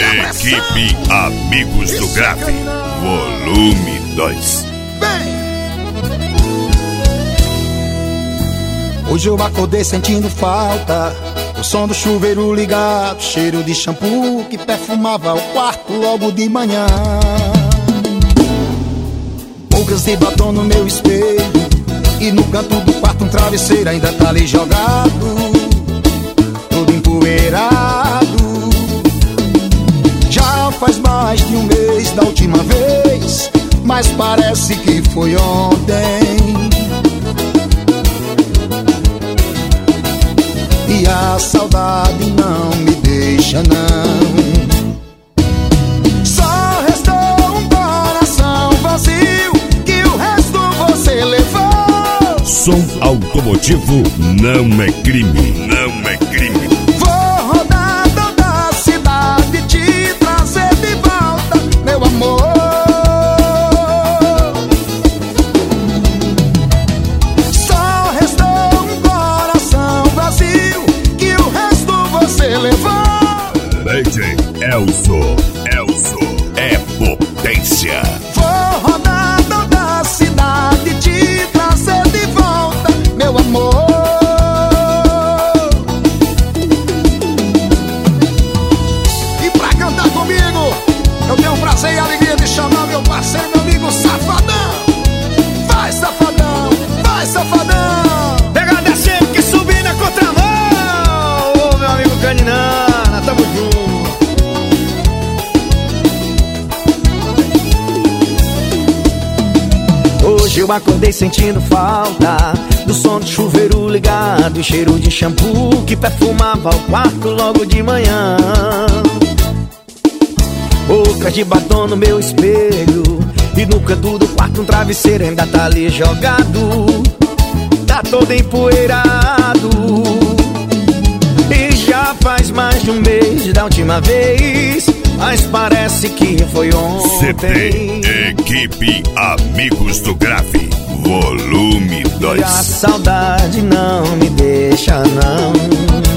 Equipe Amigos do Grave, volume 2. Hoje eu acordei sentindo falta o som do chuveiro ligado, cheiro de shampoo que perfumava o quarto logo de manhã. Bocas de batom no meu espelho e no canto do quarto um travesseiro ainda tá ali jogado, todo empoeirado. Já faz mais de um mês da última vez, mas parece que foi ontem. E a saudade não me deixa não. Só restou um coração vazio que o resto você levou. Som automotivo não é crime, não é crime. Vou rodar toda a cidade, te trazer de volta, meu amor. Só restou um coração vazio que o resto você levou. DJ Elzo é potência. Vou rodar toda a cidade, te trazer de volta, meu amor. E pra cantar comigo, eu tenho o prazer e a alegria de chamar meu parceiro, meu amigo Safadão. Vai, Safadão, vai, Safadão. Pegada sempre que subir na contramão. Ô, meu amigo Caninana, tamo junto. Hoje eu acordei sentindo falta do som do chuveiro ligado e cheiro de shampoo que perfumava o quarto logo de manhã. Bocas de batom no meu espelho e no canto do quarto um travesseiro ainda tá ali jogado, tá todo empoeirado. E já faz mais de um mês da última vez, mas parece que foi ontem. CD Equipe Amigos do Grave, volume 2. E a saudade não me deixa não.